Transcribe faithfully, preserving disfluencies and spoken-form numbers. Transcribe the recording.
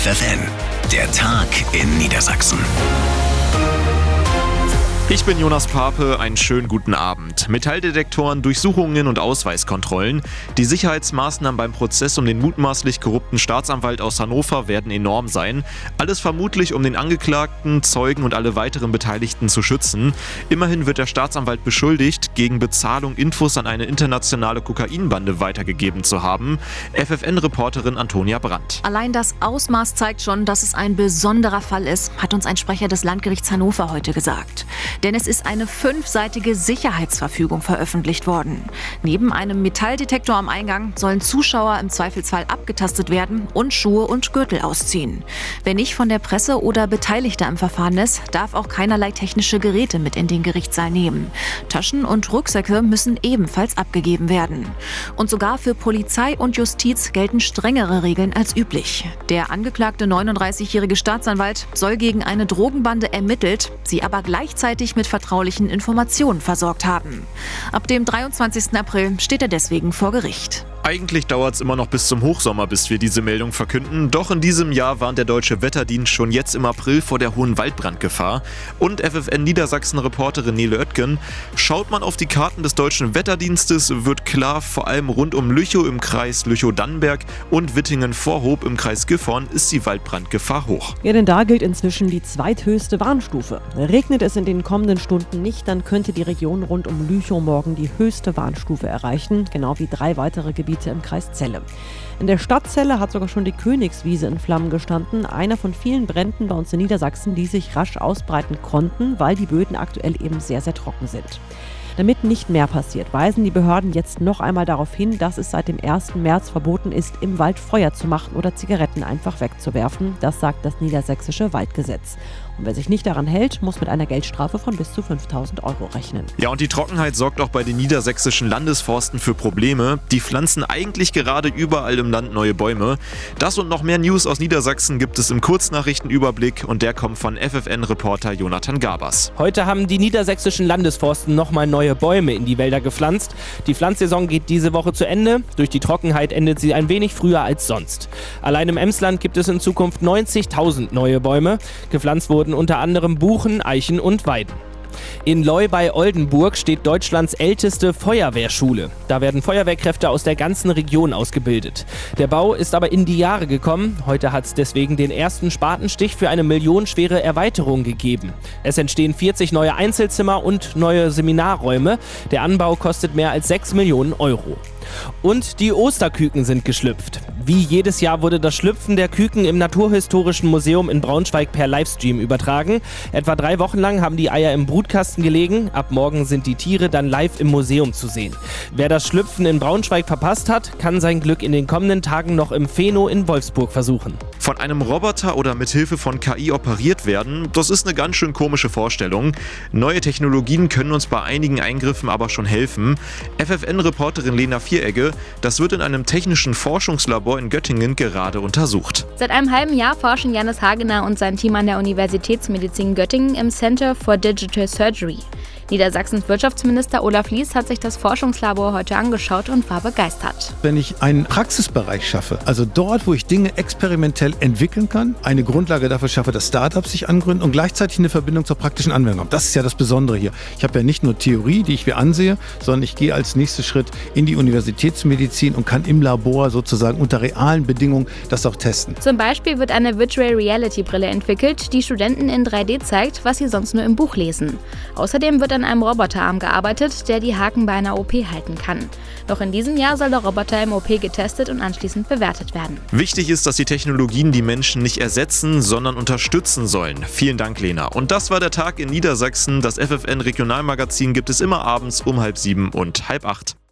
F F N, der Tag in Niedersachsen. Ich bin Jonas Pape, einen schönen guten Abend. Metalldetektoren, Durchsuchungen und Ausweiskontrollen. Die Sicherheitsmaßnahmen beim Prozess um den mutmaßlich korrupten Staatsanwalt aus Hannover werden enorm sein. Alles vermutlich, um den Angeklagten, Zeugen und alle weiteren Beteiligten zu schützen. Immerhin wird der Staatsanwalt beschuldigt, gegen Bezahlung Infos an eine internationale Kokainbande weitergegeben zu haben. F F N-Reporterin Antonia Brandt. Allein das Ausmaß zeigt schon, dass es ein besonderer Fall ist, hat uns ein Sprecher des Landgerichts Hannover heute gesagt. Denn es ist eine fünfseitige Sicherheitsverfügung veröffentlicht worden. Neben einem Metalldetektor am Eingang sollen Zuschauer im Zweifelsfall abgetastet werden und Schuhe und Gürtel ausziehen. Wer nicht von der Presse oder Beteiligter im Verfahren ist, darf auch keinerlei technische Geräte mit in den Gerichtssaal nehmen. Taschen und Rucksäcke müssen ebenfalls abgegeben werden. Und sogar für Polizei und Justiz gelten strengere Regeln als üblich. Der angeklagte neununddreißigjährige Staatsanwalt soll gegen eine Drogenbande ermittelt, sie aber gleichzeitig mit vertraulichen Informationen versorgt haben. Ab dem dreiundzwanzigsten April steht er deswegen vor Gericht. Eigentlich dauert es immer noch bis zum Hochsommer, bis wir diese Meldung verkünden. Doch in diesem Jahr warnt der Deutsche Wetterdienst schon jetzt im April vor der hohen Waldbrandgefahr. Und F F N-Niedersachsen-Reporterin Nele Oetken: Schaut man auf die Karten des Deutschen Wetterdienstes, wird klar, vor allem rund um Lüchow im Kreis Lüchow-Dannenberg und Wittingen-Vorhob im Kreis Gifhorn ist die Waldbrandgefahr hoch. Ja, denn da gilt inzwischen die zweithöchste Warnstufe. Regnet es in den kommenden Stunden nicht, dann könnte die Region rund um Lüchow morgen die höchste Warnstufe erreichen, genau wie drei weitere Gebiete im Kreis Celle. In der Stadt Celle hat sogar schon die Königswiese in Flammen gestanden, einer von vielen Bränden bei uns in Niedersachsen, die sich rasch ausbreiten konnten, weil die Böden aktuell eben sehr, sehr trocken sind. Damit nicht mehr passiert, weisen die Behörden jetzt noch einmal darauf hin, dass es seit dem ersten März verboten ist, im Wald Feuer zu machen oder Zigaretten einfach wegzuwerfen. Das sagt das niedersächsische Waldgesetz. Und wer sich nicht daran hält, muss mit einer Geldstrafe von bis zu fünftausend Euro rechnen. Ja, und die Trockenheit sorgt auch bei den niedersächsischen Landesforsten für Probleme. Die pflanzen eigentlich gerade überall im Land neue Bäume. Das und noch mehr News aus Niedersachsen gibt es im Kurznachrichtenüberblick und der kommt von F F N-Reporter Jonathan Gabers. Heute haben die niedersächsischen Landesforsten nochmal neue Bäume in die Wälder gepflanzt. Die Pflanzsaison geht diese Woche zu Ende. Durch die Trockenheit endet sie ein wenig früher als sonst. Allein im Emsland gibt es in Zukunft neunzigtausend neue Bäume. Gepflanzt wurden unter anderem Buchen, Eichen und Weiden. In Leu bei Oldenburg steht Deutschlands älteste Feuerwehrschule. Da werden Feuerwehrkräfte aus der ganzen Region ausgebildet. Der Bau ist aber in die Jahre gekommen. Heute hat es deswegen den ersten Spatenstich für eine millionenschwere Erweiterung gegeben. Es entstehen vierzig neue Einzelzimmer und neue Seminarräume. Der Anbau kostet mehr als sechs Millionen Euro. Und die Osterküken sind geschlüpft. Wie jedes Jahr wurde das Schlüpfen der Küken im Naturhistorischen Museum in Braunschweig per Livestream übertragen. Etwa drei Wochen lang haben die Eier im Brutkasten gelegen. Ab morgen sind die Tiere dann live im Museum zu sehen. Wer das Schlüpfen in Braunschweig verpasst hat, kann sein Glück in den kommenden Tagen noch im Pheno in Wolfsburg versuchen. Von einem Roboter oder mit Hilfe von K I operiert werden, das ist eine ganz schön komische Vorstellung. Neue Technologien können uns bei einigen Eingriffen aber schon helfen. F F N-Reporterin Lena Vieregge: Das wird in einem technischen Forschungslabor in Göttingen gerade untersucht. Seit einem halben Jahr forschen Janis Hagener und sein Team an der Universitätsmedizin Göttingen im Center for Digital Surgery. Niedersachsens Wirtschaftsminister Olaf Lies hat sich das Forschungslabor heute angeschaut und war begeistert. Wenn ich einen Praxisbereich schaffe, also dort, wo ich Dinge experimentell entwickeln kann, eine Grundlage dafür schaffe, dass Startups sich angründen und gleichzeitig eine Verbindung zur praktischen Anwendung haben. Das ist ja das Besondere hier. Ich habe ja nicht nur Theorie, die ich mir ansehe, sondern ich gehe als nächsten Schritt in die Universitätsmedizin und kann im Labor sozusagen unter realen Bedingungen das auch testen. Zum Beispiel wird eine Virtual Reality Brille entwickelt, die Studenten in drei D zeigt, was sie sonst nur im Buch lesen. Außerdem wird an einem Roboterarm gearbeitet, der die Haken bei einer O P halten kann. Noch in diesem Jahr soll der Roboter im O P getestet und anschließend bewertet werden. Wichtig ist, dass die Technologien die Menschen nicht ersetzen, sondern unterstützen sollen. Vielen Dank, Lena. Und das war der Tag in Niedersachsen. Das F F N-Regionalmagazin gibt es immer abends um halb sieben und halb acht.